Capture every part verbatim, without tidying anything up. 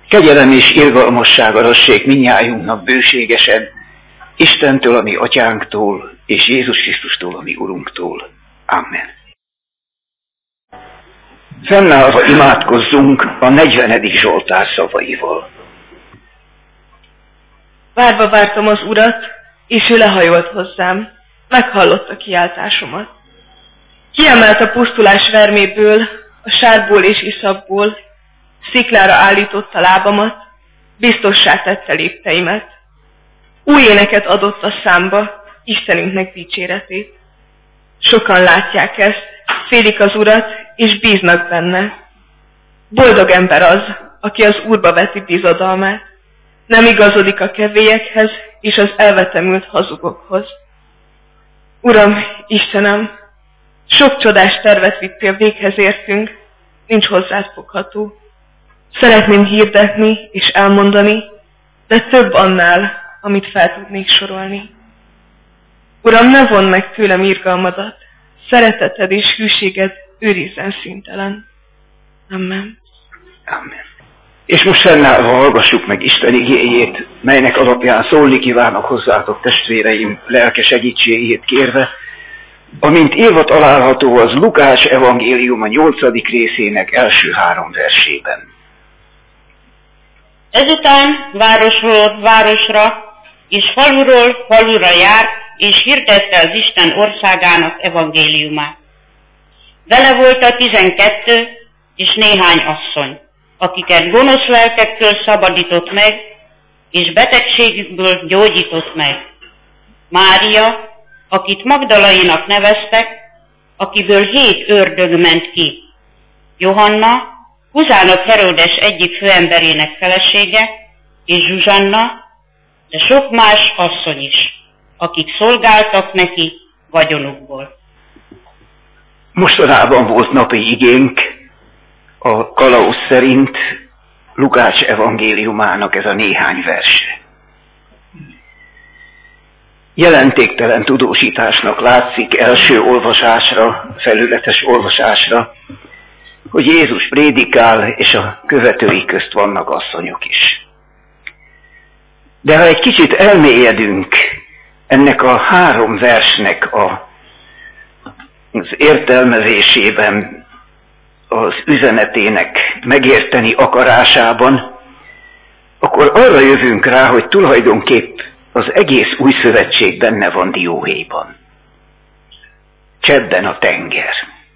Kegyelem és irgalmasság arassék mindnyájunknak bőségesen, Istentől, a mi atyánktól, és Jézus Krisztustól, a mi Urunktól. Amen. Fennállva imádkozzunk a negyvenedik Zsoltár szavaival. Várva vártam az Urat, és ő lehajolt hozzám, meghallotta kiáltásomat. Kiemelt a pusztulás verméből, a sárból és iszapból, sziklára állította lábamat, biztossá tette lépteimet. Új éneket adott a számba, Istenünknek dicséretét. Sokan látják ezt, félik az Urat, és bíznak benne. Boldog ember az, aki az Úrba veti bizodalmát, nem igazodik a kevélyekhez és az elvetemült hazugokhoz. Uram, Istenem, sok csodás tervet vittél véghez értünk, nincs hozzád fogható. Szeretném hirdetni és elmondani, de több annál, amit fel tudnék sorolni. Uram, ne vondd meg tőlem irgalmadat, szereteted és hűséged őrizzen szüntelen. Amen. Amen. És most fennállva hallgassuk meg Isten igéjét, melynek alapján szólni kívánok hozzátok, testvéreim, lelke segítségét kérve, amint írva található az Lukács evangéliuma nyolcadik részének első három versében. Ezután városról városra és faluról falura járt, és hirdette az Isten országának evangéliumát. Vele volt a tizenkettő és néhány asszony, akiket gonosz lelkektől szabadított meg, és betegségükből gyógyított meg. Mária, akit Magdalainak neveztek, akiből hét ördög ment ki. Johanna, Huzának Heródes egyik főemberének felesége, és Zsuzsanna, de sok más asszony is, akik szolgáltak neki vagyonukból. Mostanában volt napi igénk a kalauz szerint Lukács evangéliumának ez a néhány verse. Jelentéktelen tudósításnak látszik első olvasásra, felületes olvasásra, hogy Jézus prédikál, és a követői közt vannak asszonyok is. De ha egy kicsit elmélyedünk ennek a három versnek a, az értelmezésében, az üzenetének megérteni akarásában, akkor arra jövünk rá, hogy tulajdonképp az egész új szövetség benne van dióhéjban. Csebben a tenger.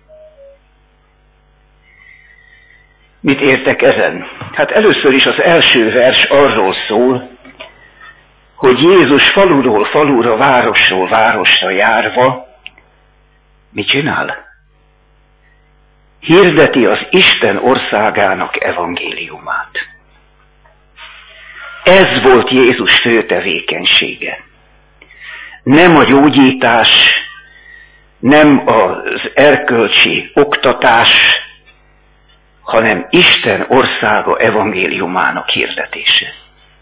Mit értek ezen? Hát először is az első vers arról szól, hogy Jézus faluról falura, városról városra járva mit csinál? Hirdeti az Isten országának evangéliumát. Ez volt Jézus fő tevékenysége. Nem a gyógyítás, nem az erkölcsi oktatás, hanem Isten országa evangéliumának hirdetése.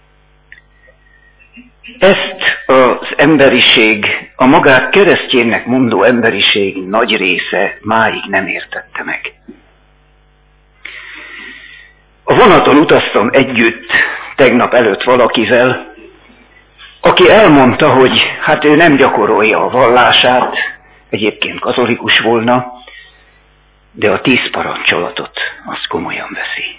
Ezt az emberiség, a magát keresztjénnek mondó emberiség nagy része máig nem értette meg. A vonaton utaztam együtt tegnap előtt valakivel, aki elmondta, hogy hát ő nem gyakorolja a vallását, egyébként katolikus volna, de a tíz parancsolatot azt komolyan veszi.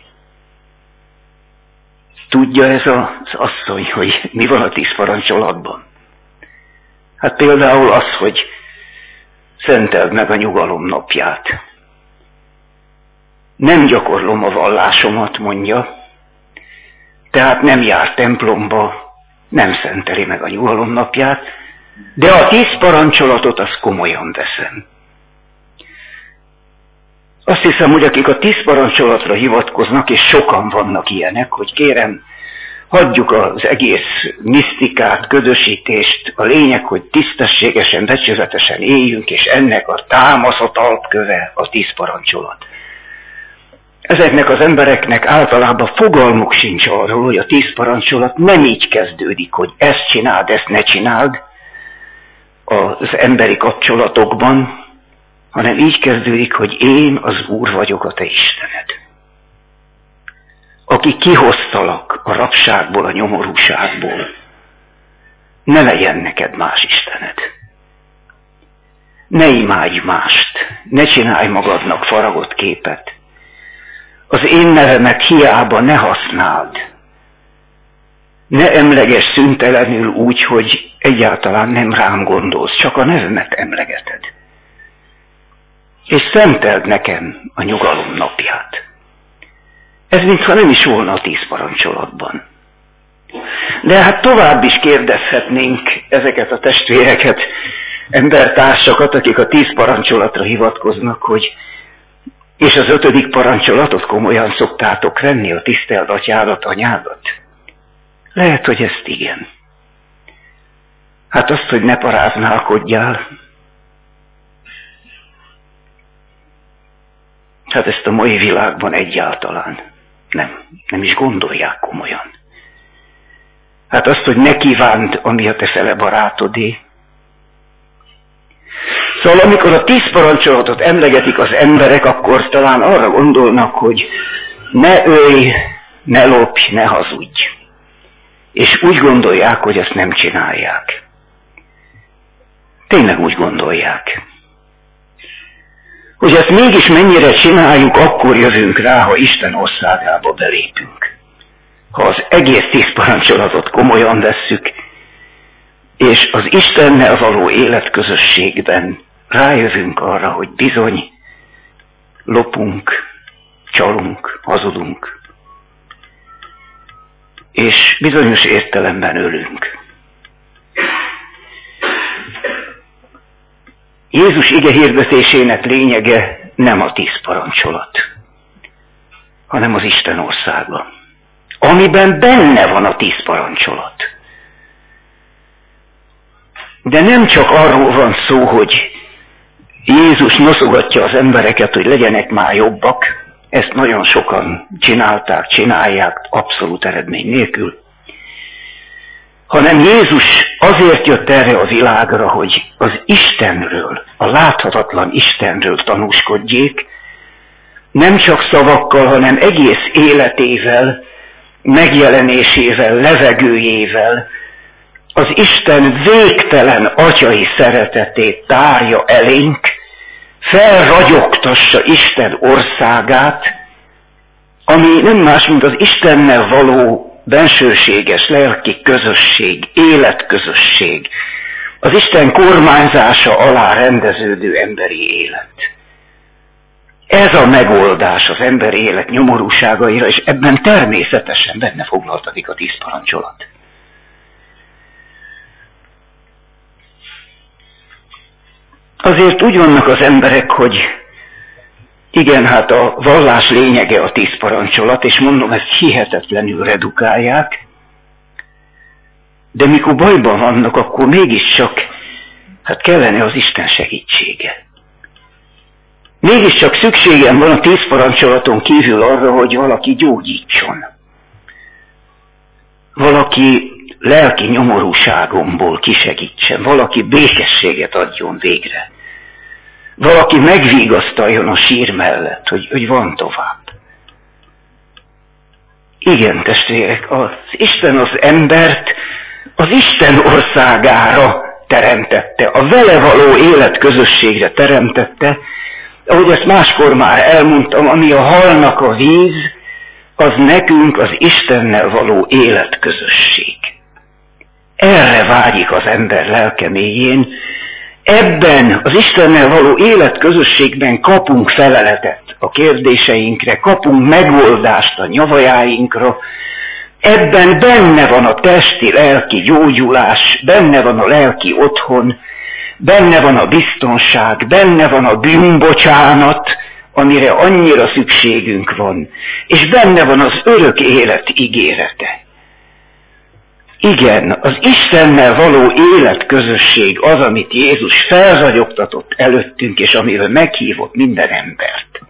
Tudja ez az asszony, hogy mi van a tíz parancsolatban? Hát például az, hogy szenteld meg a nyugalom napját. Nem gyakorlom a vallásomat, mondja, tehát nem jár templomba, nem szenteli meg a nyugalom napját, de a tíz parancsolatot azt komolyan veszem. Azt hiszem, hogy akik a tíz parancsolatra hivatkoznak, és sokan vannak ilyenek, hogy kérem, hagyjuk az egész misztikát, ködösítést, a lényeg, hogy tisztességesen, becsületesen éljünk, és ennek a támaszott alapköve a tíz parancsolat. Ezeknek az embereknek általában fogalmuk sincs arról, hogy a tíz parancsolat nem így kezdődik, hogy ezt csináld, ezt ne csináld az emberi kapcsolatokban, hanem így kezdődik, hogy én az Úr vagyok, a te Istened. A aki kihoztalak a rabságból, a nyomorúságból, ne legyen neked más istened. Ne imádj mást, ne csinálj magadnak faragott képet. Az én nevemet hiába ne használd. Ne emleges szüntelenül úgy, hogy egyáltalán nem rám gondolsz, csak a nevemet emlegeted. És szenteld nekem a nyugalom napját. Ez mintha nem is volna a tíz parancsolatban. De hát tovább is kérdezhetnénk ezeket a testvéreket, embertársakat, akik a tíz parancsolatra hivatkoznak, hogy és az ötödik parancsolatot komolyan szoktátok venni, a tiszteld atyádat, anyádat? Lehet, hogy ezt igen. Hát azt, hogy ne paráználkodjál, hát ezt a mai világban egyáltalán nem, nem is gondolják komolyan. Hát azt, hogy ne kívánd, ami a te fele barátodé. Szóval amikor a tíz parancsolatot emlegetik az emberek, akkor talán arra gondolnak, hogy ne ölj, ne lopj, ne hazudj. És úgy gondolják, hogy ezt nem csinálják. Tényleg úgy gondolják. Hogy ezt mégis mennyire csináljuk, akkor jövünk rá, ha Isten országába belépünk. Ha az egész tíz parancsolatot komolyan vesszük, és az Istennel való életközösségben rájövünk arra, hogy bizony lopunk, csalunk, hazudunk, és bizonyos értelemben ölünk. Jézus ige hirdetésének lényege nem a tíz parancsolat, hanem az Isten országa, amiben benne van a tíz parancsolat. De nem csak arról van szó, hogy Jézus noszogatja az embereket, hogy legyenek már jobbak, ezt nagyon sokan csinálták, csinálják abszolút eredmény nélkül, hanem Jézus azért jött erre a világra, hogy az Istenről, a láthatatlan Istenről tanúskodjék, nem csak szavakkal, hanem egész életével, megjelenésével, levegőjével, az Isten végtelen atyai szeretetét tárja elénk, felragyogtassa Isten országát, ami nem más, mint az Istennel való bensőséges lelki közösség, életközösség, az Isten kormányzása alá rendeződő emberi élet. Ez a megoldás az emberi élet nyomorúságaira, és ebben természetesen benne foglaltatik a tíz parancsolat. Azért úgy vannak az emberek, hogy igen, hát a vallás lényege a tíz parancsolat, és mondom, ezt hihetetlenül redukálják, de mikor bajban vannak, akkor mégiscsak hát kellene az Isten segítsége. Mégiscsak szükségem van a tíz parancsolaton kívül arra, hogy valaki gyógyítson. Valaki lelki nyomorúságomból kisegítsen, valaki békességet adjon végre. Valaki megvigasztaljon a sír mellett, hogy, hogy van tovább. Igen, testvérek, az Isten az embert az Isten országára teremtette, a vele való életközösségre teremtette, ahogy ezt máskor már elmondtam, ami a halnak a víz, az nekünk az Istennel való életközösség. Erre vágyik az ember lelke mélyén. Ebben az Istennel való életközösségben kapunk feleletet a kérdéseinkre, kapunk megoldást a nyavajáinkra. Ebben benne van a testi-lelki gyógyulás, benne van a lelki otthon, benne van a biztonság, benne van a bűnbocsánat, amire annyira szükségünk van, és benne van az örök élet ígérete. Igen, az Istennel való életközösség az, amit Jézus felragyogtatott előttünk, és amivel meghívott minden embert.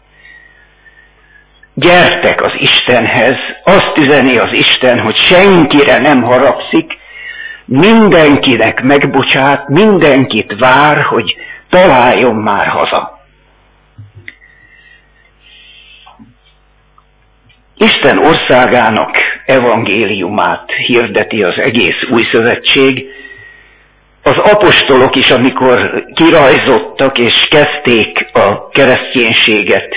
Gyertek az Istenhez, azt üzeni az Isten, hogy senkire nem haragszik, mindenkinek megbocsát, mindenkit vár, hogy találjon már haza. Isten országának evangéliumát hirdeti az egész új szövetség. Az apostolok is, amikor kirajzottak és kezdték a kereszténységet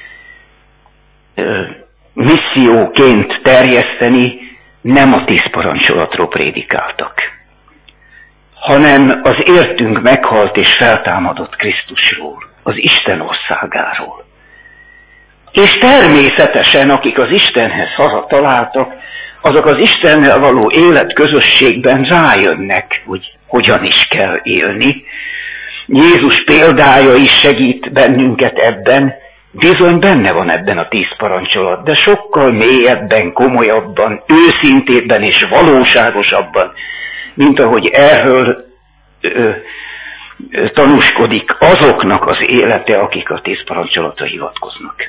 misszióként terjeszteni, nem a tíz parancsolatról prédikáltak, hanem az értünk meghalt és feltámadott Krisztusról, az Isten országáról. És természetesen, akik az Istenhez hazataláltak, azok az Istennel való életközösségben rájönnek, hogy hogyan is kell élni. Jézus példája is segít bennünket ebben, bizony benne van ebben a tíz parancsolat, de sokkal mélyebben, komolyabban, őszintébben és valóságosabban, mint ahogy erről ö, ö, tanúskodik azoknak az élete, akik a tíz parancsolatra hivatkoznak.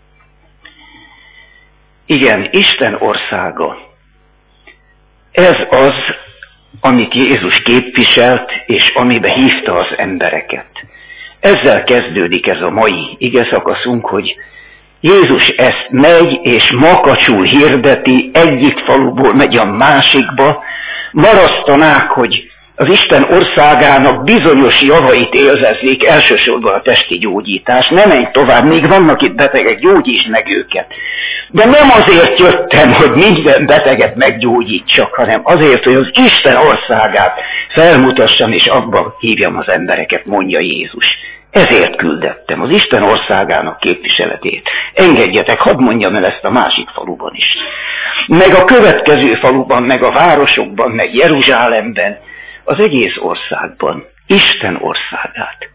Igen, Isten országa. Ez az, amit Jézus képviselt, és amibe hívta az embereket. Ezzel kezdődik ez a mai igeszakaszunk, hogy Jézus ezt megy, és makacsul hirdeti, egyik faluból megy a másikba, marasztanák, hogy az Isten országának bizonyos javait élvezzék, elsősorban a testi gyógyítás. Ne menj tovább, még vannak itt betegek, gyógyítsd meg őket. De nem azért jöttem, hogy minden beteget meggyógyítsak, hanem azért, hogy az Isten országát felmutassam, és abba hívjam az embereket, mondja Jézus. Ezért küldettem, az Isten országának képviseletét. Engedjetek, hadd mondjam el ezt a másik faluban is. Meg a következő faluban, meg a városokban, meg Jeruzsálemben, az egész országban, Isten országát.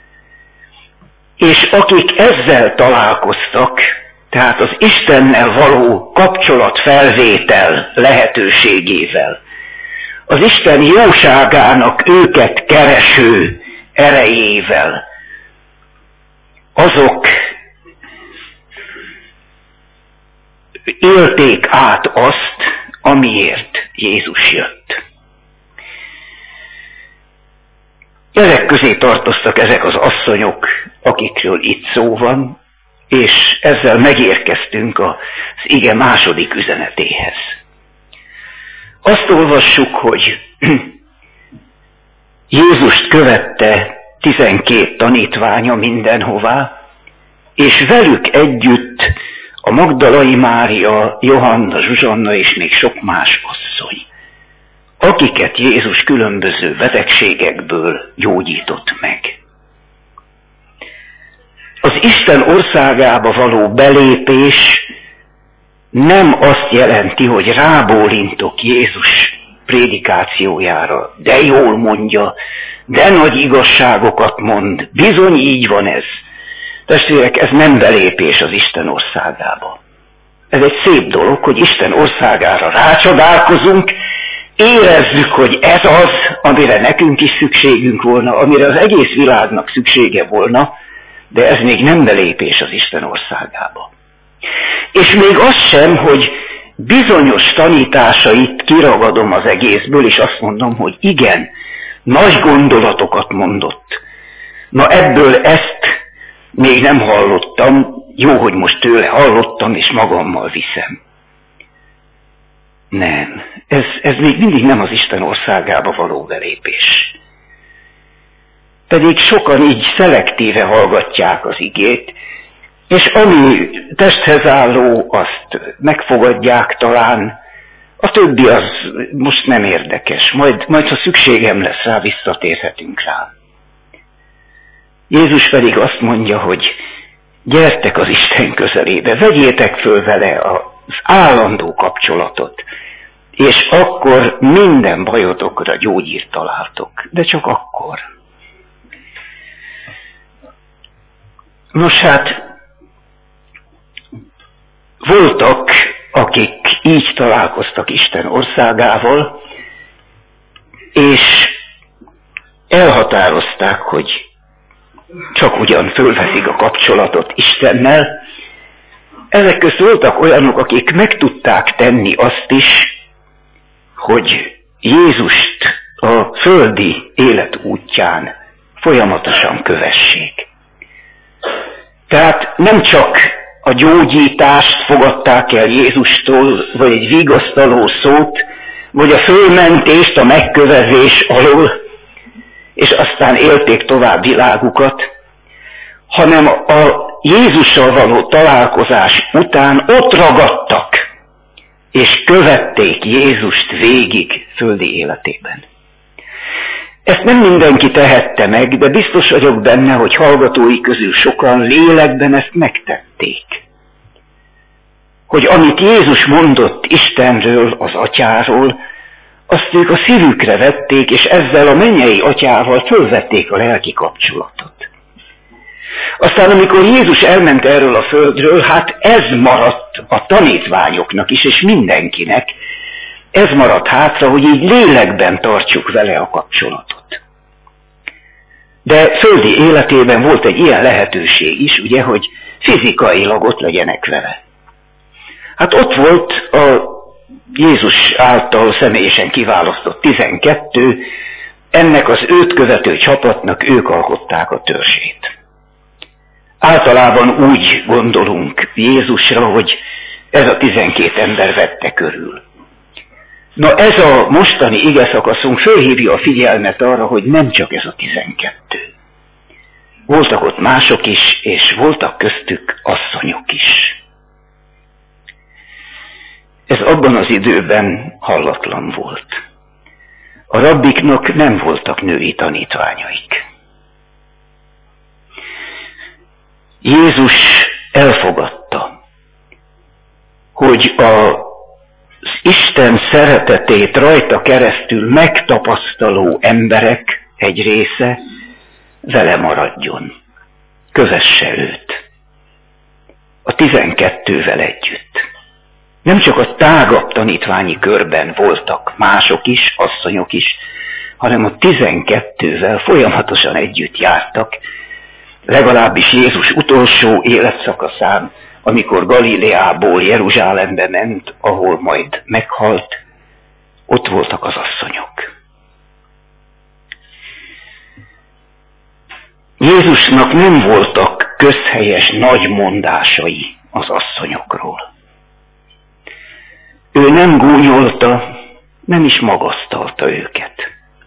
És akik ezzel találkoztak, tehát az Istennel való kapcsolatfelvétel lehetőségével, az Isten jóságának őket kereső erejével, azok élték át azt, amiért Jézus jött. Ezek közé tartoztak ezek az asszonyok, akikről itt szó van, és ezzel megérkeztünk az ige második üzenetéhez. Azt olvassuk, hogy Jézust követte tizenkét tanítványa mindenhová, és velük együtt a Magdalai Mária, Johanna, Zsuzsanna és még sok más asszony, akiket Jézus különböző betegségekből gyógyított meg. Az Isten országába való belépés nem azt jelenti, hogy rábólintok Jézus prédikációjára, de jól mondja, de nagy igazságokat mond, bizony így van ez. Testvérek, ez nem belépés az Isten országába. Ez egy szép dolog, hogy Isten országára rácsodálkozunk, érezzük, hogy ez az, amire nekünk is szükségünk volna, amire az egész világnak szüksége volna, de ez még nem belépés az Isten országába. És még az sem, hogy bizonyos tanításait kiragadom az egészből, és azt mondom, hogy igen, nagy gondolatokat mondott. Na ebből ezt még nem hallottam, jó, hogy most tőle hallottam, és magammal viszem. Nem, ez, ez még mindig nem az Isten országába való belépés. Pedig sokan így szelektíve hallgatják az igét, és ami testhez álló, azt megfogadják talán, a többi az most nem érdekes, majd, majd ha szükségem lesz rá, visszatérhetünk rá. Jézus pedig azt mondja, hogy gyertek az Isten közelébe, vegyétek föl vele az állandó kapcsolatot, és akkor minden bajotokra gyógyírt találtok, de csak akkor. Nos hát, voltak, akik így találkoztak Isten országával, és elhatározták, hogy csak ugyan fölveszik a kapcsolatot Istennel. Ezek közt voltak olyanok, akik meg tudták tenni azt is, hogy Jézust a földi élet útján folyamatosan kövessék. Tehát nem csak a gyógyítást fogadták el Jézustól, vagy egy vigasztaló szót, vagy a fölmentést a megkövezés alól, és aztán élték tovább világukat, hanem a Jézussal való találkozás után ott ragadtak, és követték Jézust végig földi életében. Ezt nem mindenki tehette meg, de biztos vagyok benne, hogy hallgatói közül sokan lélekben ezt megtették. Hogy amit Jézus mondott Istenről, az Atyáról, azt ők a szívükre vették, és ezzel a mennyei Atyával fölvették a lelki kapcsolatot. Aztán, amikor Jézus elment erről a földről, hát ez maradt a tanítványoknak is, és mindenkinek, ez maradt hátra, hogy így lélekben tartsuk vele a kapcsolatot. De földi életében volt egy ilyen lehetőség is, ugye, hogy fizikailag ott legyenek vele. Hát ott volt a Jézus által személyesen kiválasztott tizenkettő, ennek az őt követő csapatnak ők alkották a törzsét. Általában úgy gondolunk Jézusra, hogy ez a tizenkét ember vette körül. Na ez a mostani igeszakaszunk fölhívja a figyelmet arra, hogy nem csak ez a tizenkettő. Voltak ott mások is, és voltak köztük asszonyok is. Ez abban az időben hallatlan volt. A rabbiknak nem voltak női tanítványaik. Jézus elfogadta, hogy az Isten szeretetét rajta keresztül megtapasztaló emberek egy része vele maradjon, kövesse őt, a tizenkettővel együtt. Nem csak a tágabb tanítványi körben voltak mások is, asszonyok is, hanem a tizenkettővel folyamatosan együtt jártak, legalábbis Jézus utolsó életszakaszán, amikor Galileából Jeruzsálembe ment, ahol majd meghalt, ott voltak az asszonyok. Jézusnak nem voltak közhelyes nagy mondásai az asszonyokról. Ő nem gúnyolta, nem is magasztalta őket.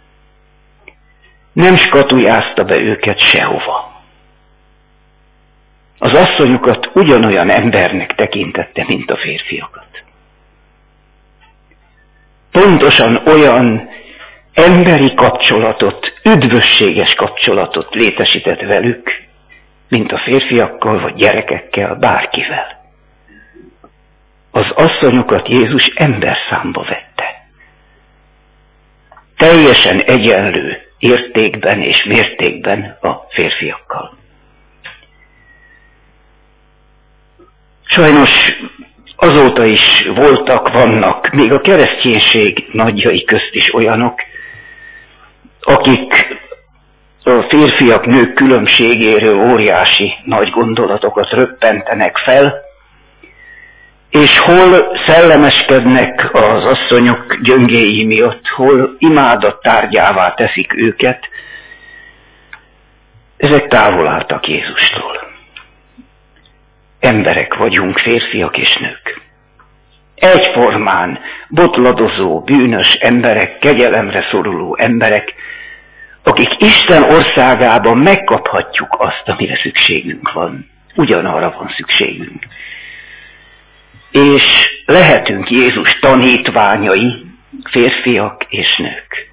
Nem skatujázta be őket sehova. Az asszonyokat ugyanolyan embernek tekintette, mint a férfiakat. Pontosan olyan emberi kapcsolatot, üdvösséges kapcsolatot létesített velük, mint a férfiakkal vagy gyerekekkel, bárkivel. Az asszonyokat Jézus emberszámba vette. Teljesen egyenlő értékben és mértékben a férfiakkal. Sajnos azóta is voltak, vannak, még a kereszténység nagyjai közt is olyanok, akik a férfiak-nők különbségéről óriási nagy gondolatokat röppentenek fel, és hol szellemeskednek az asszonyok gyöngéi miatt, hol imádat tárgyává teszik őket, ezek távol álltak Jézustól. Emberek vagyunk, férfiak és nők. Egyformán botladozó, bűnös emberek, kegyelemre szoruló emberek, akik Isten országában megkaphatjuk azt, amire szükségünk van. Ugyanarra van szükségünk. És lehetünk Jézus tanítványai, férfiak és nők.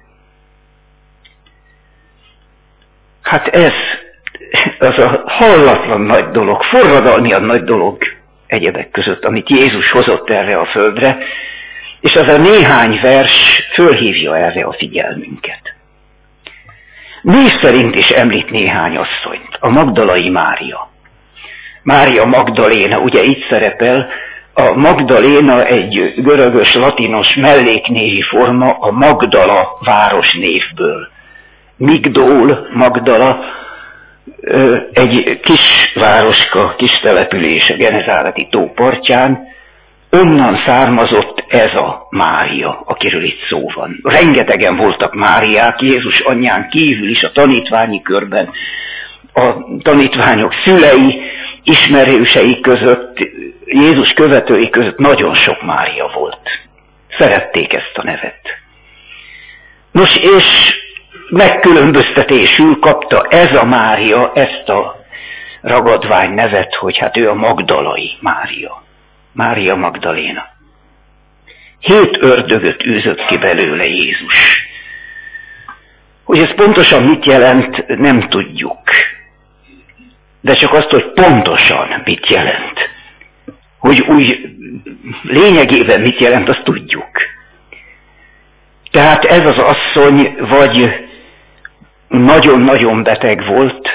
Hát ez az a hallatlan nagy dolog, forradalmian nagy dolog egyebek között, amit Jézus hozott erre a földre, és az a néhány vers fölhívja erre a figyelmünket. Név szerint is említ néhány asszonyt, a Magdalai Mária. Mária Magdaléna, ugye itt szerepel, a Magdaléna egy görögös, latinos melléknévi forma a Magdala városnévből. Migdól, Magdala, egy kis városka, kis település a Genezáreti tó partján, onnan származott ez a Mária, akiről itt szó van. Rengetegen voltak Máriák, Jézus anyján kívül is a tanítványi körben, a tanítványok szülei, ismerősei között, Jézus követői között nagyon sok Mária volt. Szerették ezt a nevet. Nos, és megkülönböztetésül kapta ez a Mária ezt a ragadvány nevet, hogy hát ő a magdalai Mária. Mária Magdaléna. Hét ördögöt űzött ki belőle Jézus. Hogy ez pontosan mit jelent, nem tudjuk. De csak azt, hogy pontosan mit jelent. Hogy úgy lényegében mit jelent, azt tudjuk. Tehát ez az asszony vagy nagyon-nagyon beteg volt.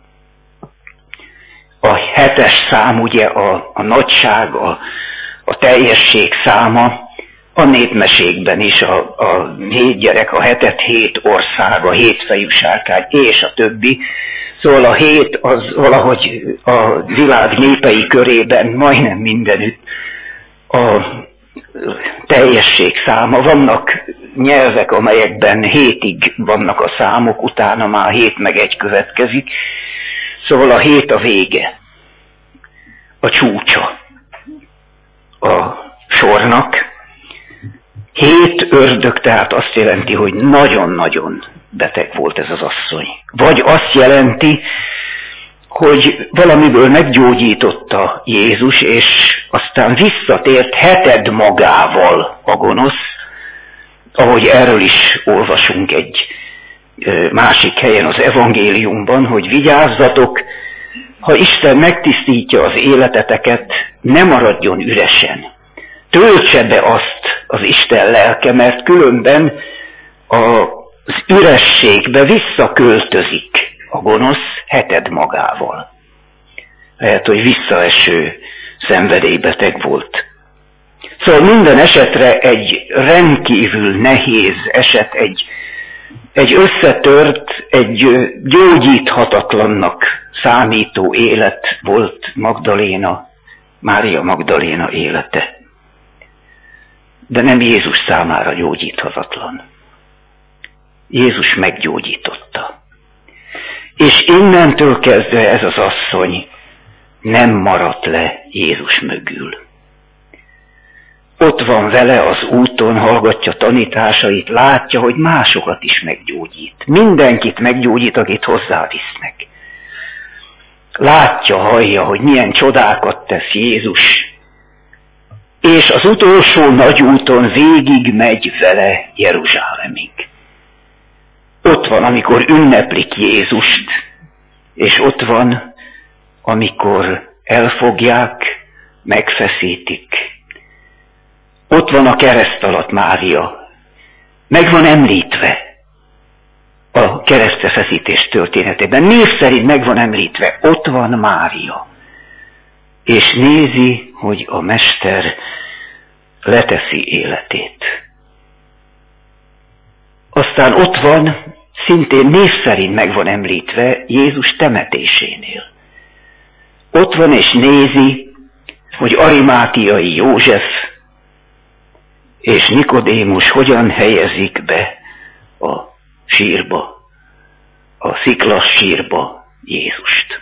A hetes szám, ugye a, a nagyság, a, a teljesség száma, a népmesékben is a, a hét gyerek, a hetet hét ország, a hétfejű sárkány és a többi. Szóval a hét az valahogy a világ népei körében majdnem mindenütt a teljesség száma. Vannak nyelvek, amelyekben hétig vannak a számok, utána már hét meg egy következik. Szóval a hét a vége, a csúcsa a sornak. Hét ördög tehát azt jelenti, hogy nagyon-nagyon beteg volt ez az asszony. Vagy azt jelenti, hogy valamiből meggyógyította Jézus, és aztán visszatért heted magával a gonosz, ahogy erről is olvasunk egy másik helyen az evangéliumban, hogy vigyázzatok, ha Isten megtisztítja az életeteket, ne maradjon üresen. Töltse be azt az Isten lelke, mert különben az ürességbe visszaköltözik a gonosz heted magával. Lehet, hogy visszaeső szenvedélybeteg volt. Szóval minden esetre egy rendkívül nehéz eset, egy, egy összetört, egy gyógyíthatatlannak számító élet volt Magdaléna, Mária Magdaléna élete. De nem Jézus számára gyógyíthatatlan. Jézus meggyógyította. És innentől kezdve ez az asszony nem maradt le Jézus mögül. Ott van vele az úton, hallgatja tanításait, látja, hogy másokat is meggyógyít. Mindenkit meggyógyít, akit hozzávisznek. Látja, hallja, hogy milyen csodákat tesz Jézus, és az utolsó nagy úton végig megy vele Jeruzsálemig. Ott van, amikor ünneplik Jézust, és ott van, amikor elfogják, megfeszítik. Ott van a kereszt alatt Mária. Meg van említve a keresztre feszítés történetében. Név szerint meg van említve. Ott van Mária. És nézi, hogy a Mester leteszi életét. Aztán ott van, szintén név szerint meg van említve Jézus temetésénél. Ott van és nézi, hogy Arimátiai József és Nikodémus hogyan helyezik be a sírba, a sziklas sírba Jézust.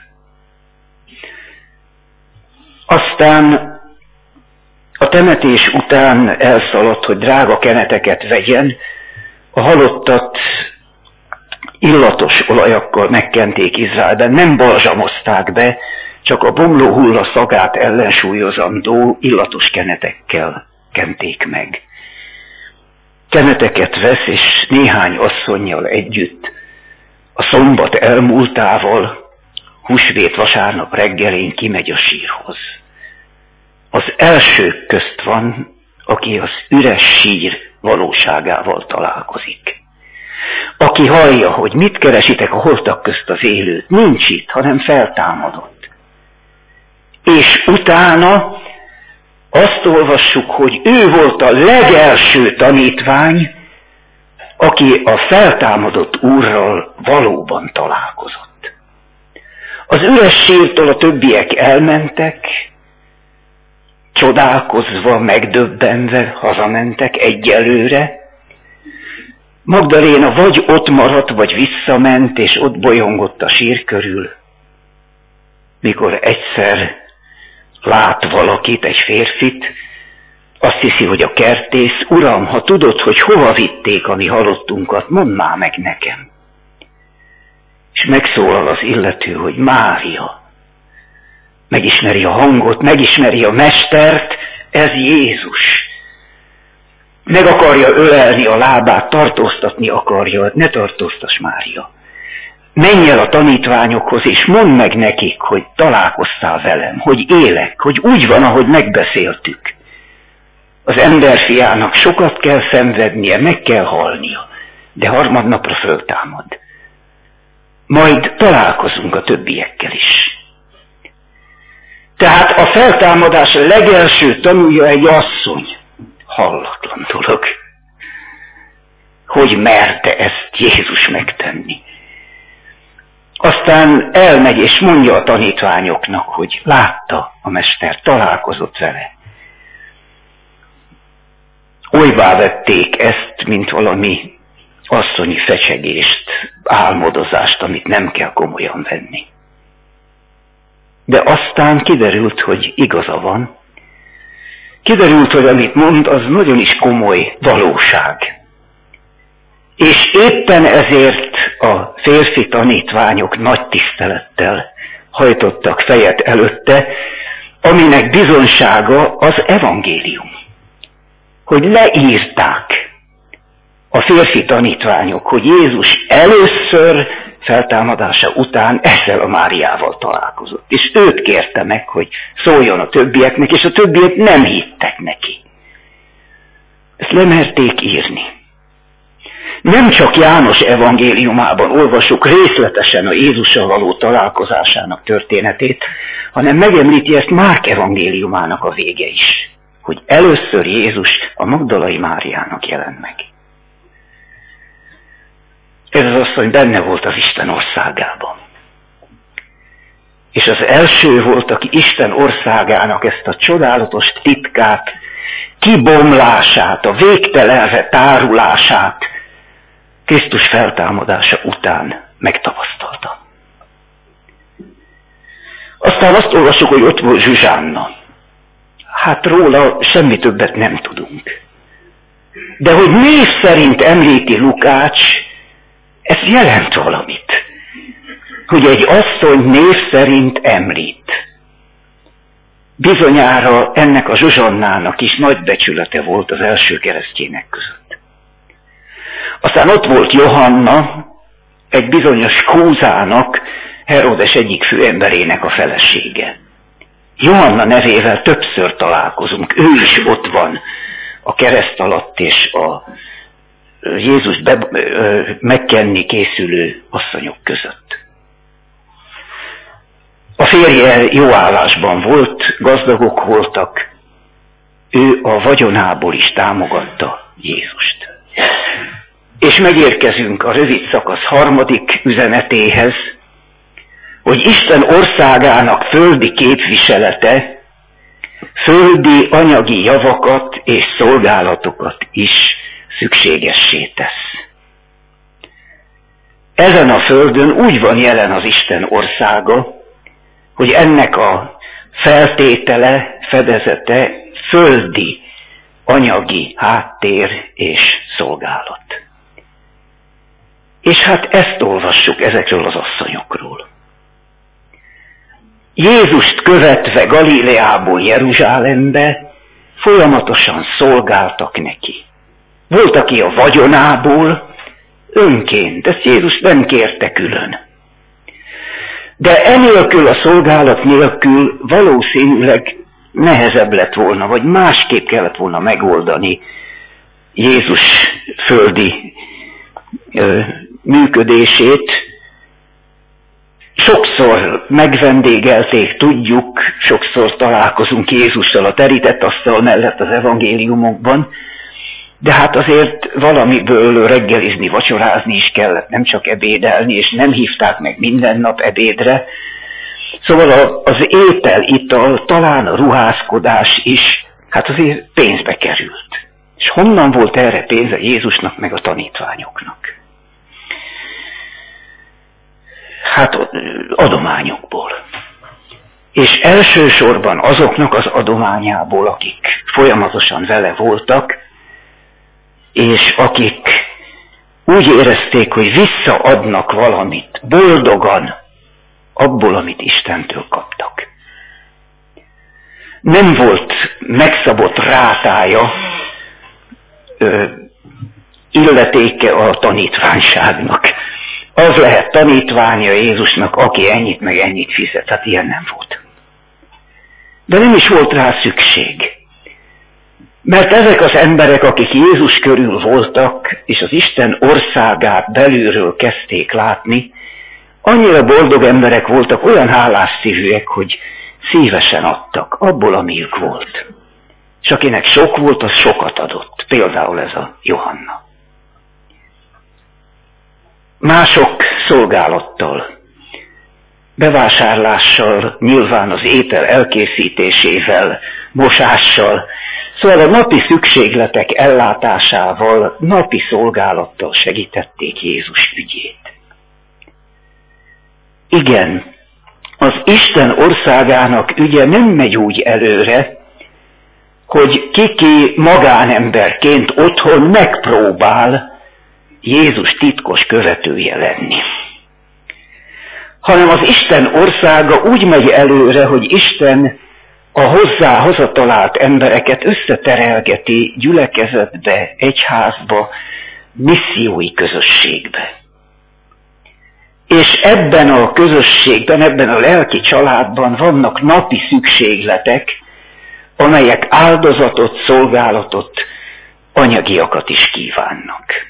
Aztán a temetés után elszaladt, hogy drága keneteket vegyen, a halottat illatos olajakkal megkenték Izraelben, nem balzsamozták be, csak a bomló hulla szagát ellensúlyozandó illatos kenetekkel kenték meg. Keneteket vesz, és néhány asszonnyal együtt a szombat elmúltával húsvét vasárnap reggelén kimegy a sírhoz. Az elsők közt van, aki az üres sír valóságával találkozik. Aki hallja, hogy mit keresitek a holtak közt az élőt, nincs itt, hanem feltámadott. És utána azt olvassuk, hogy ő volt a legelső tanítvány, aki a feltámadott Úrral valóban találkozott. Az üres sírtól a többiek elmentek, csodálkozva, megdöbbenve hazamentek egyelőre. Magdaléna vagy ott maradt, vagy visszament, és ott bolyongott a sír körül. mikor egyszer lát valakit, egy férfit, azt hiszi, hogy a kertész, Uram, ha tudod, hogy hova vitték a mi halottunkat, mondd már meg nekem. És megszólal az illető, hogy Mária. Megismeri a hangot, megismeri a mestert, ez Jézus. Meg akarja ölelni a lábát, tartóztatni akarja, ne tartóztass, Mária. Menj el a tanítványokhoz, és mondd meg nekik, hogy találkoztál velem, hogy élek, hogy úgy van, ahogy megbeszéltük. Az emberfiának sokat kell szenvednie, meg kell halnia, de harmadnapra föltámad. Majd találkozunk a többiekkel is. Tehát a feltámadás legelső tanulja egy asszony. Hallatlan dolog. Hogy merte ezt Jézus megtenni. Aztán elmegy és mondja a tanítványoknak, hogy látta a mester, találkozott vele. Olybá vették ezt, mint valami asszonyi fecsegést, álmodozást, amit nem kell komolyan venni. De aztán kiderült, hogy igaza van. Kiderült, hogy amit mond, az nagyon is komoly valóság. És éppen ezért a férfi tanítványok nagy tisztelettel hajtottak fejet előtte, aminek bizonysága az evangélium. Hogy leírták a férfi tanítványok, hogy Jézus először feltámadása után ezzel a Máriával találkozott. És őt kérte meg, hogy szóljon a többieknek, és a többiek nem hittek neki. Ezt lemerték írni. Nem csak János evangéliumában olvasjuk részletesen a Jézussal való találkozásának történetét, hanem megemlíti ezt Márk evangéliumának a vége is, hogy először Jézus a Magdalai Máriának jelent meg. Ez az asszony benne volt az Isten országában. És az első volt, aki Isten országának ezt a csodálatos titkát, kibomlását, a végtelenre tárulását Krisztus feltámadása után megtapasztalta. Aztán azt olvasjuk, hogy ott volt Zsuzsánna. Hát róla semmi többet nem tudunk. De hogy név szerint említi Lukács, ez jelent valamit. Hogy egy asszony név szerint említ. Bizonyára ennek a Zsuzsannának is nagy becsülete volt az első keresztjének között. Aztán ott volt Johanna, egy bizonyos Kúzának, Herodes egyik főemberének a felesége. Johanna nevével többször találkozunk, ő is ott van a kereszt alatt és a Jézus be, ö, megkenni készülő asszonyok között. A férje jó állásban volt, gazdagok voltak, ő a vagyonából is támogatta Jézust. És megérkezünk a rövid szakasz harmadik üzenetéhez, hogy Isten országának földi képviselete földi anyagi javakat és szolgálatokat is szükségessé tesz. Ezen a földön úgy van jelen az Isten országa, hogy ennek a feltétele, fedezete földi anyagi háttér és szolgálat. És hát ezt olvassuk ezekről az asszonyokról. Jézust követve Galileából Jeruzsálembe folyamatosan szolgáltak neki. Volt, aki a vagyonából, önként, ezt Jézus nem kérte külön. De enélkül, a szolgálat nélkül valószínűleg nehezebb lett volna, vagy másképp kellett volna megoldani Jézus földi ö, működését. Sokszor megvendégelték, tudjuk, sokszor találkozunk Jézussal a terített asztal mellett az evangéliumokban, de hát azért valamiből reggelizni, vacsorázni is kellett, nem csak ebédelni, és nem hívták meg minden nap ebédre. Szóval az étel, ital, talán a ruházkodás is, hát azért pénzbe került. És honnan volt erre pénze Jézusnak meg a tanítványoknak? Hát adományokból. és elsősorban azoknak az adományából, akik folyamatosan vele voltak, és akik úgy érezték, hogy visszaadnak valamit boldogan abból, amit Istentől kaptak. Nem volt megszabott rátája, ö, illetéke a tanítványságnak. Az lehet tanítványa Jézusnak, aki ennyit meg ennyit fizet. Hát ilyen nem volt. De nem is volt rá szükség. Mert ezek az emberek, akik Jézus körül voltak, és az Isten országát belülről kezdték látni, annyira boldog emberek voltak, olyan hálás szívűek, hogy szívesen adtak abból, amiük volt. És akinek sok volt, az sokat adott. Például ez a Johanna. Mások szolgálattal, bevásárlással, nyilván az étel elkészítésével, mosással, szóval a napi szükségletek ellátásával, napi szolgálattal segítették Jézus ügyét. Igen, az Isten országának ügye nem megy úgy előre, hogy kiki magánemberként otthon megpróbál Jézus titkos követője lenni. Hanem az Isten országa úgy megy előre, hogy Isten a hozzá hozatalált embereket összeterelgeti gyülekezetbe, egyházba, missziói közösségbe. És ebben a közösségben, ebben a lelki családban vannak napi szükségletek, amelyek áldozatot, szolgálatot, anyagiakat is kívánnak.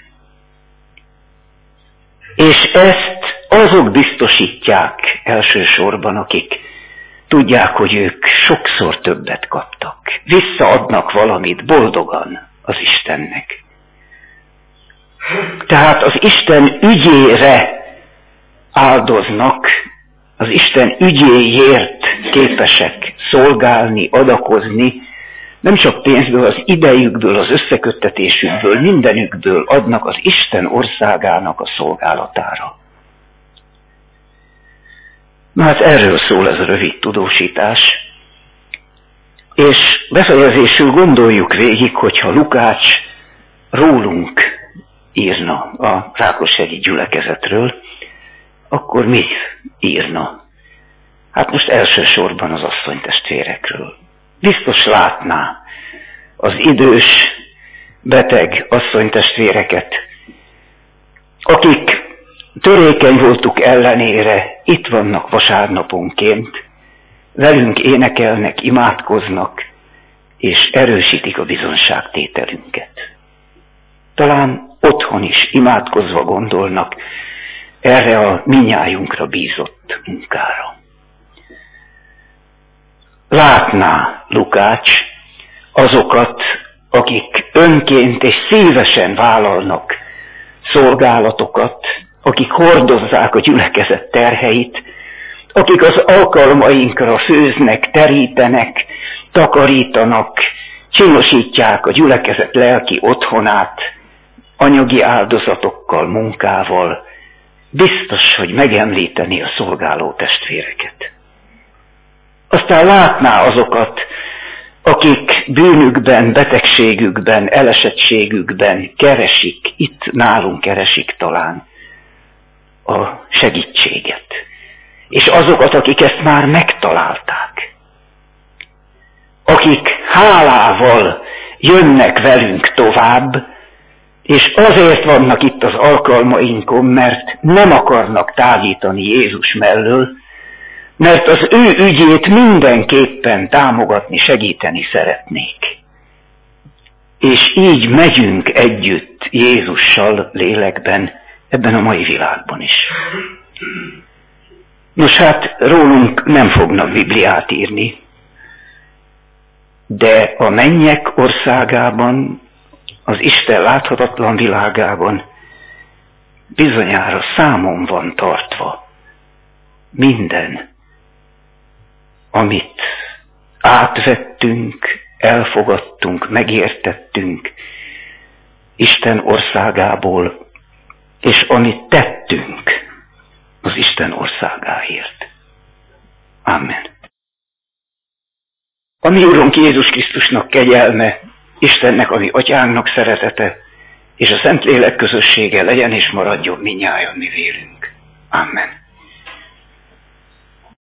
És ezt azok biztosítják elsősorban, akik tudják, hogy ők sokszor többet kaptak. Visszaadnak valamit boldogan az Istennek. Tehát az Isten ügyére áldoznak, az Isten ügyéért képesek szolgálni, adakozni, nem csak pénzből, az idejükből, az összeköttetésükből, mindenükből adnak az Isten országának a szolgálatára. Na hát erről szól ez a rövid tudósítás. És befejezésül gondoljuk végig, hogyha Lukács rólunk írna a rákoshegyi gyülekezetről, akkor mit írna? Hát most elsősorban az asszonytestvérekről. Biztos látná az idős, beteg asszonytestvéreket, akik törékeny voltuk ellenére itt vannak vasárnaponként, velünk énekelnek, imádkoznak, és erősítik a bizonságtételünket. Talán otthon is imádkozva gondolnak erre a minnyájunkra bízott munkára. Látná Lukács azokat, akik önként és szívesen vállalnak szolgálatokat, akik hordozzák a gyülekezet terheit, akik az alkalmainkra főznek, terítenek, takarítanak, csinosítják a gyülekezet lelki otthonát, anyagi áldozatokkal, munkával, biztos, hogy megemlíteni a szolgáló testvéreket. Aztán látná azokat, akik bűnükben, betegségükben, elesettségükben keresik, itt nálunk keresik talán a segítséget. És azokat, akik ezt már megtalálták. Akik hálával jönnek velünk tovább, és azért vannak itt az alkalmainkon, mert nem akarnak távítani Jézus mellől, mert az ő ügyét mindenképpen támogatni, segíteni szeretnék. És így megyünk együtt Jézussal lélekben, ebben a mai világban is. Nos hát, rólunk nem fognak Bibliát írni, de a mennyek országában, az Isten láthatatlan világában bizonyára számon van tartva minden, amit átvettünk, elfogadtunk, megértettünk Isten országából, és amit tettünk az Isten országáért. Amen. A mi Urunk Jézus Krisztusnak kegyelme, Istennek, a mi Atyánknak szeretete, és a Szentlélek közössége legyen és maradjon mindnyájan mi vélünk. Amen.